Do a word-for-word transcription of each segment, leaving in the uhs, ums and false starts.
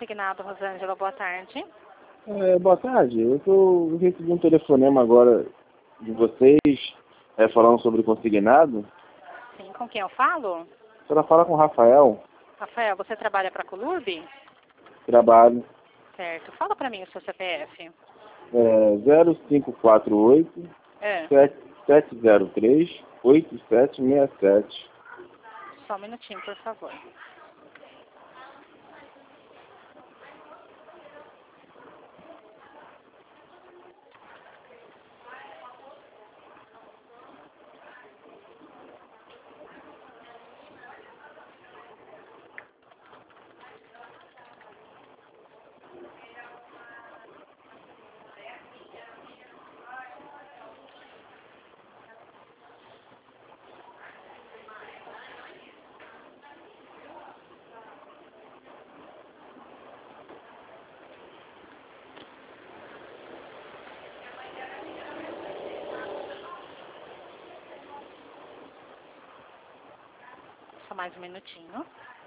consignado, Rosângela, boa tarde. É, boa tarde, eu tô, recebi um telefonema agora de vocês, é, falando sobre consignado. Sim, com quem eu falo? A senhora fala com o Rafael, Rafael, você trabalha para a Colurb? trabalho, Certo. Fala para mim o seu C P F. é, zero cinco quatro oito, É, sete zero três, oito sete seis sete. só um minutinho, por favor. Só mais um minutinho.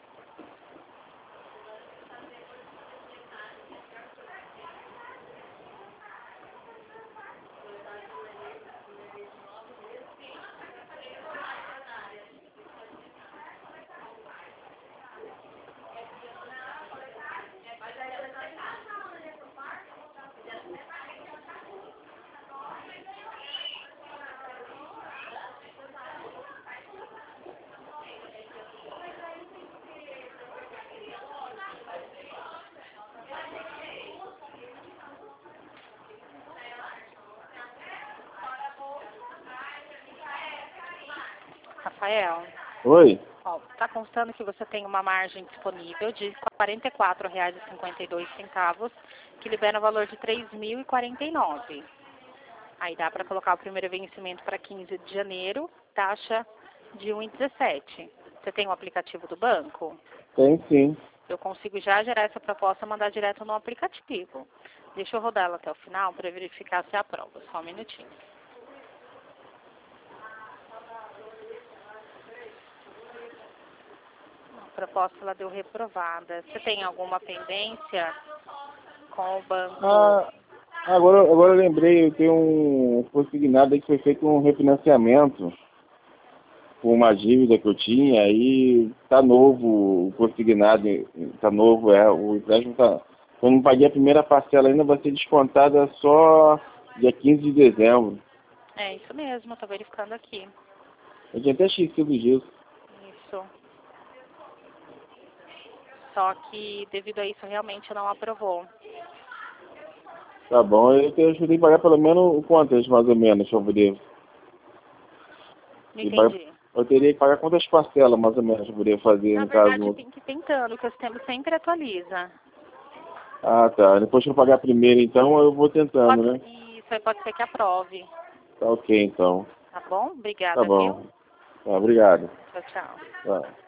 Rafael, Oi? ó, tá constando que você tem uma margem disponível de quarenta e quatro reais e cinquenta e dois centavos, que libera o valor de três mil e quarenta e nove. Aí dá para colocar o primeiro vencimento para quinze de janeiro, taxa de um vírgula dezessete. Você tem o aplicativo do banco? Tem sim. Eu consigo já gerar essa proposta e mandar direto no aplicativo. Deixa eu rodar ela até o final para verificar se aprova. Só um minutinho. A proposta ela deu reprovada. Você tem alguma pendência com o banco? Ah, agora, agora eu lembrei, eu tenho um consignado aí que foi feito um refinanciamento com uma dívida que eu tinha, aí tá novo o consignado, tá novo, é, o empréstimo tá... Eu não paguei a primeira parcela ainda, vai ser descontada só dia quinze de dezembro. É isso mesmo, eu tô verificando aqui. Eu tinha até esquecido disso. Isso. Só que devido a isso realmente não aprovou. Tá bom, eu tenho, eu tenho que pagar pelo menos quantas, mais ou menos, pra eu poder... Não Eu, pagar, entendi. eu teria que pagar quantas parcelas, mais ou menos, pra eu poder fazer, Na no verdade, caso... tem que ir tentando, que o sistema sempre atualiza. Ah, tá. Depois que eu pagar a primeira, então, eu vou tentando, Pode, né? isso aí pode ser que aprove. Tá ok, então. Tá bom? Tá Obrigada, viu? bom. Tá, obrigado. Tchau, tchau. Tá.